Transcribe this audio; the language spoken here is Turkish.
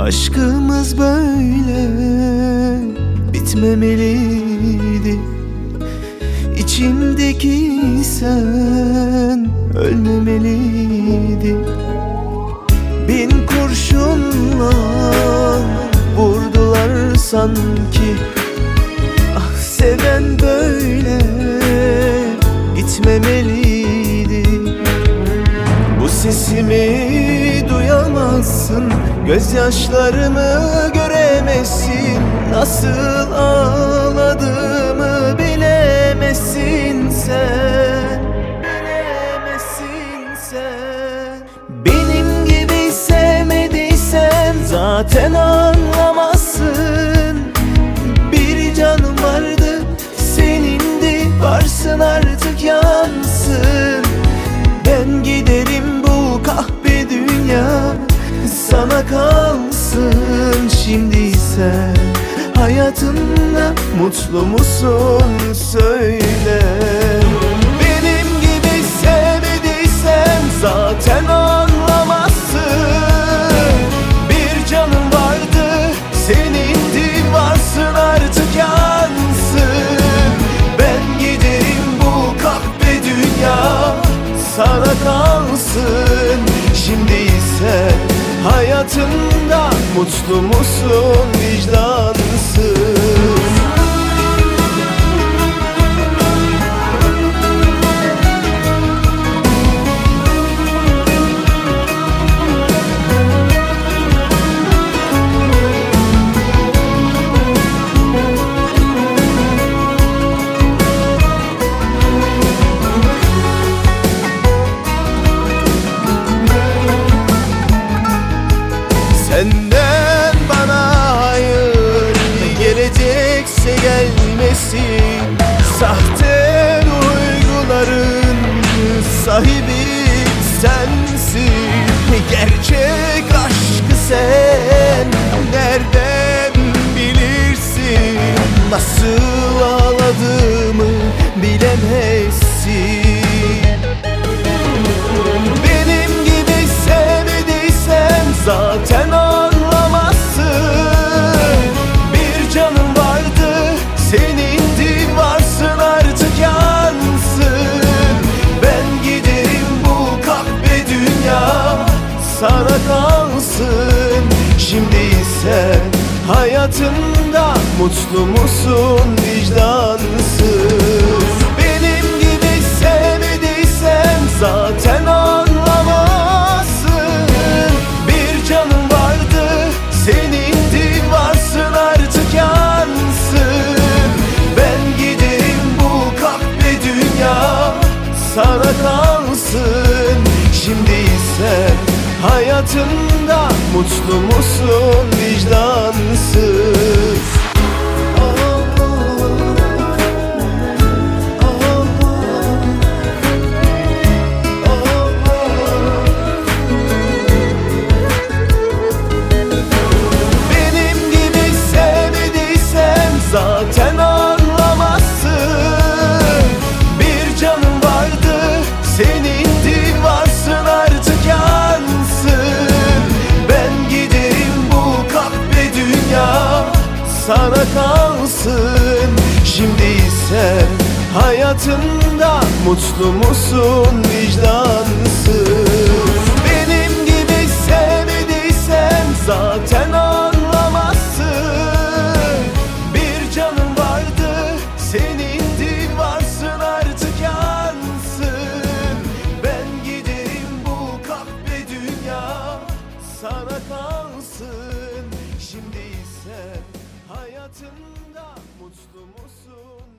Aşkımız böyle bitmemeliydi. İçimdeki sen ölmemeliydi. Bin kurşunla vurdular sanki. Ah, seven böyle gitmemeliydi. Bu sesimi duyamazsın, gözyaşlarımı göremezsin. Nasıl ağladığımı bilemezsin sen, bilemezsin sen. Benim gibi sevmediysen zaten anlamazsın. Bir canım vardı, senindi, varsın artık yansın. Ben giderim, bu kahpe dünya sana kalsın. Şimdi sen hayatında mutlu musun söyle. Benim gibi sevmediysen zaten anlamazsın. Bir canım vardı, senindi, varsın artık yansın. Ben giderim, bu kahpe dünya sana kalsın. Şimdi sen hayatında mutlu musun, vicdansız? Senden bana hayır gelecekse gelmesin. Sahte duyguların sahibi sensin. Gerçek aşkı sen nereden bilirsin? Nasıl ağladığımı bilemezsin. Benim gibi sevmediysen zaten anlamazsın. Bir canım vardı, senindi, varsın artık yansın. Ben giderim, bu kahpe dünya sana kalsın. Şimdi sen hayatında mutlu musun, vicdansız? Benim gibi sevmediysen zaten anlamazsın. Bir canım vardı, senindi, varsın artık yansın. Ben giderim, bu kahpe dünya sana kalsın. Şimdi sen hayatında mutlu musun, vicdansız? Benim gibi sevmediysen zaten anlamazsın. Bir canım vardı, senindi, varsın artık yansın. Ben giderim, bu kahpe dünya sana kalsın. Şimdi sen hayatında mutlu musun, vicdansız? Benim gibi sevmediysen zaten anlamazsın. Bir canım vardı, senindi, varsın artık yansın. Ben giderim, bu kahpe dünya sana kalsın. Şimdi sen hayatında mutlu musun?